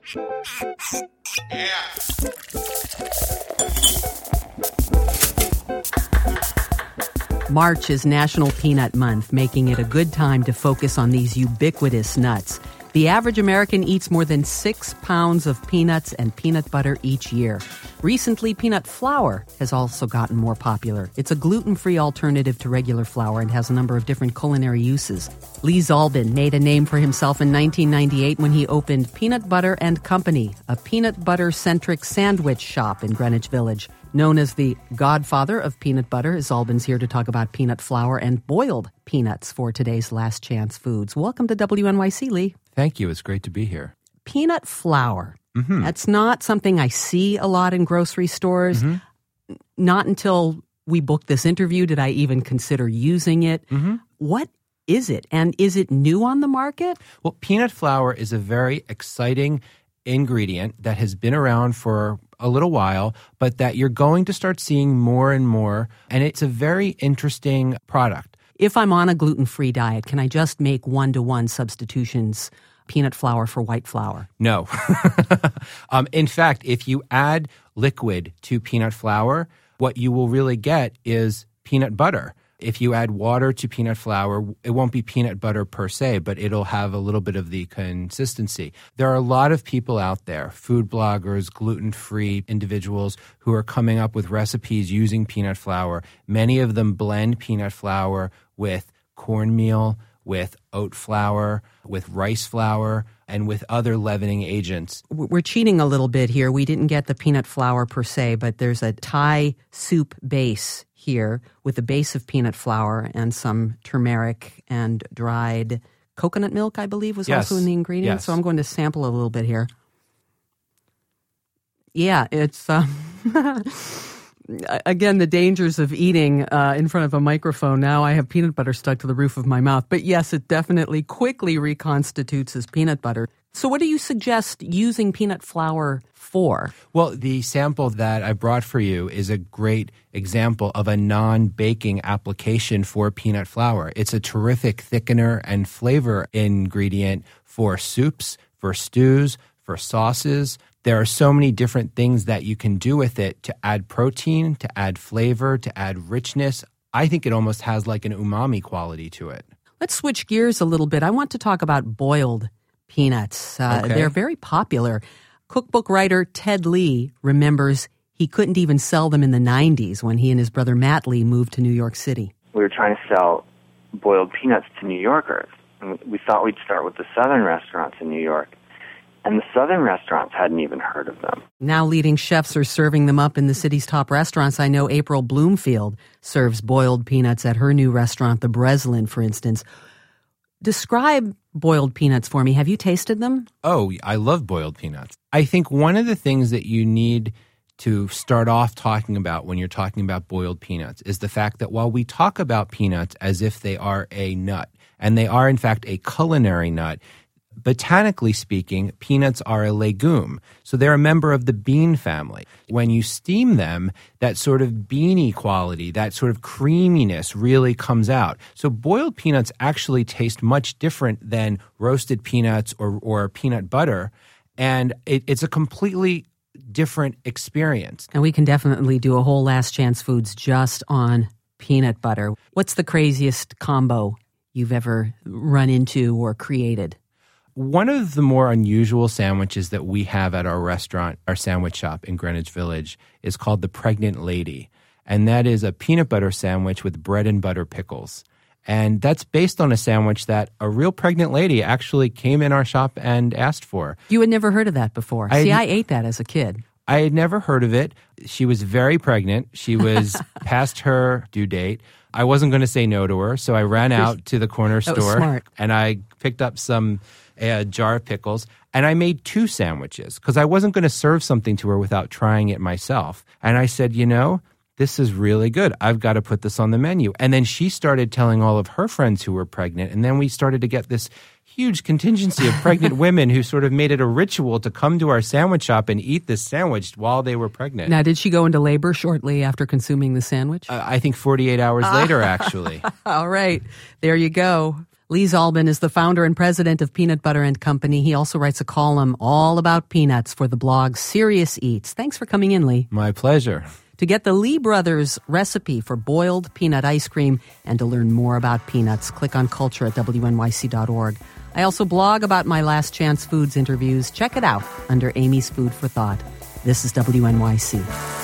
March is National Peanut Month, making it a good time to focus on these ubiquitous nuts. The average American eats more than 6 pounds of peanuts and peanut butter each year. Recently, peanut flour has also gotten more popular. It's a gluten-free alternative to regular flour and has a number of different culinary uses. Lee Zalbin made a name for himself in 1998 when he opened Peanut Butter and Company, a peanut butter-centric sandwich shop in Greenwich Village. Known as the godfather of peanut butter, Zalbin's here to talk about peanut flour and boiled peanuts for today's Last Chance Foods. Welcome to WNYC, Lee. Thank you. It's great to be here. Peanut flour. Mm-hmm. That's not something I see a lot in grocery stores. Mm-hmm. Not until we booked this interview did I even consider using it. Mm-hmm. What is it? And is it new on the market? Well, peanut flour is a very exciting ingredient that has been around for a little while, but that you're going to start seeing more and more. And it's a very interesting product. If I'm on a gluten-free diet, can I just make one-to-one substitutions, peanut flour for white flour? No. In fact, if you add liquid to peanut flour, what you will really get is peanut butter. If you add water to peanut flour, it won't be peanut butter per se, but it'll have a little bit of the consistency. There are a lot of people out there, food bloggers, gluten-free individuals who are coming up with recipes using peanut flour. Many of them blend peanut flour with cornmeal, with oat flour, with rice flour, and with other leavening agents. We're cheating a little bit here. We didn't get the peanut flour per se, but there's a Thai soup base here with a base of peanut flour and some turmeric and dried coconut milk, I believe, was also in the ingredients. Yes. So I'm going to sample a little bit here. Yeah, it's... Again, the dangers of eating in front of a microphone. Now I have peanut butter stuck to the roof of my mouth. But yes, it definitely quickly reconstitutes as peanut butter. So what do you suggest using peanut flour for? Well, the sample that I brought for you is a great example of a non-baking application for peanut flour. It's a terrific thickener and flavor ingredient for soups, for stews, for sauces. There are so many different things that you can do with it to add protein, to add flavor, to add richness. I think it almost has like an umami quality to it. Let's switch gears a little bit. I want to talk about boiled peanuts. Okay. They're very popular. Cookbook writer Ted Lee remembers he couldn't even sell them in the 90s when he and his brother Matt Lee moved to New York City. We were trying to sell boiled peanuts to New Yorkers. And we thought we'd start with the southern restaurants in New York. And the southern restaurants hadn't even heard of them. Now leading chefs are serving them up in the city's top restaurants. I know April Bloomfield serves boiled peanuts at her new restaurant, the Breslin, for instance. Describe boiled peanuts for me. Have you tasted them? Oh, I love boiled peanuts. I think one of the things that you need to start off talking about when you're talking about boiled peanuts is the fact that while we talk about peanuts as if they are a nut, and they are in fact a culinary nut, botanically speaking, peanuts are a legume. So they're a member of the bean family. When you steam them, that sort of beany quality, that sort of creaminess really comes out. So boiled peanuts actually taste much different than roasted peanuts or peanut butter. And it's a completely different experience. And we can definitely do a whole Last Chance Foods just on peanut butter. What's the craziest combo you've ever run into or created? One of the more unusual sandwiches that we have at our restaurant, our sandwich shop in Greenwich Village, is called the Pregnant Lady. And that is a peanut butter sandwich with bread and butter pickles. And that's based on a sandwich that a real pregnant lady actually came in our shop and asked for. You had never heard of that before. I ate that as a kid. I had never heard of it. She was very pregnant. She was past her due date. I wasn't going to say no to her, so I ran out to the corner store and I picked up a jar of pickles, and I made 2 sandwiches because I wasn't going to serve something to her without trying it myself. And I said, this is really good. I've got to put this on the menu. And then she started telling all of her friends who were pregnant, and then we started to get this huge contingency of pregnant women who sort of made it a ritual to come to our sandwich shop and eat this sandwich while they were pregnant. Now, did she go into labor shortly after consuming the sandwich? I think 48 hours later, actually. All right. There you go. Lee Zalben is the founder and president of Peanut Butter and Company. He also writes a column all about peanuts for the blog Serious Eats. Thanks for coming in, Lee. My pleasure. To get the Lee brothers' recipe for boiled peanut ice cream and to learn more about peanuts, click on culture at wnyc.org. I also blog about my Last Chance Foods interviews. Check it out under Amy's Food for Thought. This is WNYC.